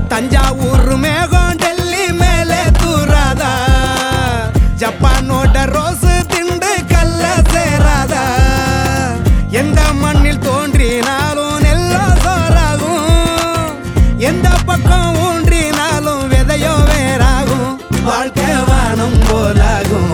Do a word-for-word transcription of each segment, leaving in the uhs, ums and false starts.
தஞ்சாவூர் மேகம் டெல்லி மேலே தூராதா, ஜப்பானோட ரோஸ் திண்டு கல்ல சேராதா. எந்த மண்ணில் தோன்றினாலும் நெல்லோ சோறாகும், எந்த பக்கம் ஊன்றினாலும் விதையோ வேறாகும். வாழ்க்கை வானம் போலாகும்.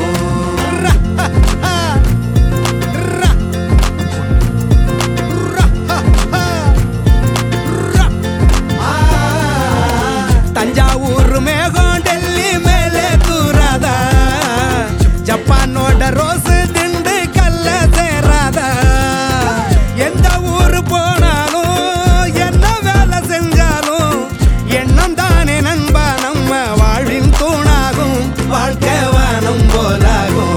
தஞ்சாவூர் மேகம் டெல்லி மேலே தூராதா, ஜப்பானோட ரோஸ் திண்டு கல்ல சேராதா. எந்த ஊரு போனாலும் என்ன வேலை செஞ்சாலும் எண்ணம் தானே நண்பா நம்ம வாழ்வின் தூணாகும். வாழ்க்கை வானம் போலாகும்.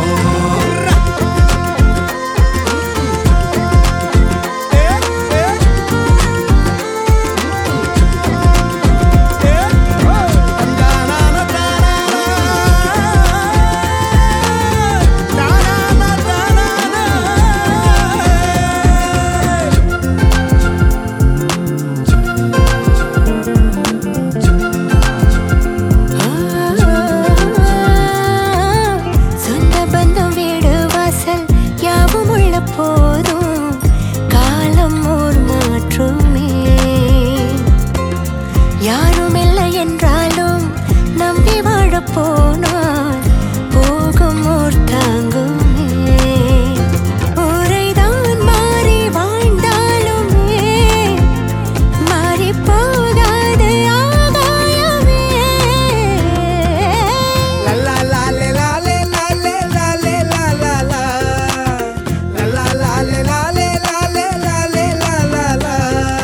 போதும் காலம் ஓர் மாற்றுமே, யாரும் இல்லை என்றாலும் நம்பி வாழ போனால் போகும் ஓர் தாங்குமே. ஊரைதான் மாறி வாழ்ந்தாலுமே மாறி போகாது ஆகாயமே. லல்லா லாலே லாலே லாலே லாலே லாலா லா. லாலே லாலே லாலே லாலே லாலா லா.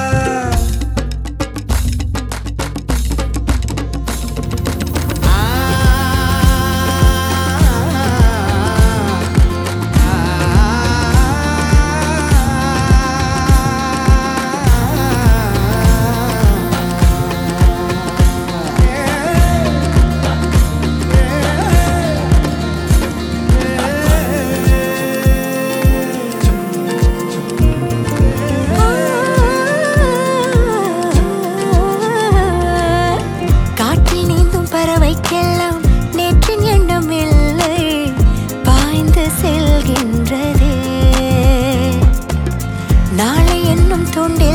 காற்றில் நீந்தும் பறவைக்கெல்லாம் நேற்றின் எண்ணம் இல்லை, பாய்ந்து செல்கின்றதே. நாளை என்னும் தோன்றே